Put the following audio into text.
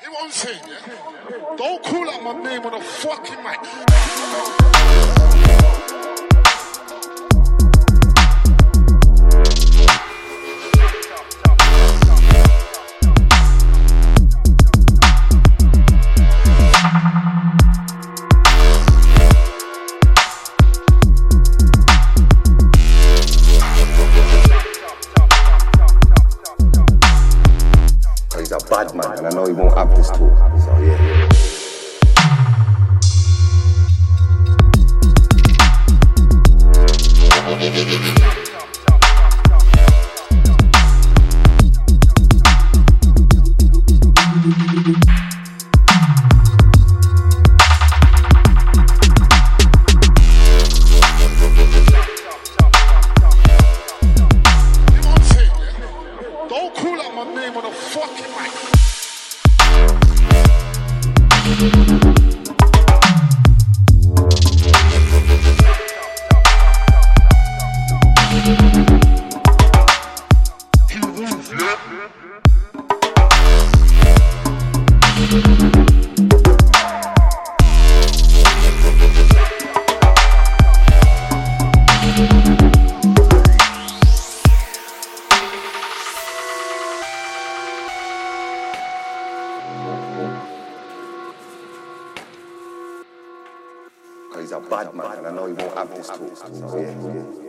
Hear what I'm saying, yeah? Don't call out my name on a fucking mic. He's a bad man, and I know he won't have this talk. So yeah. Don't call out my name on a fucking mic. He's a bad man, and I know he won't have this talk. So yeah.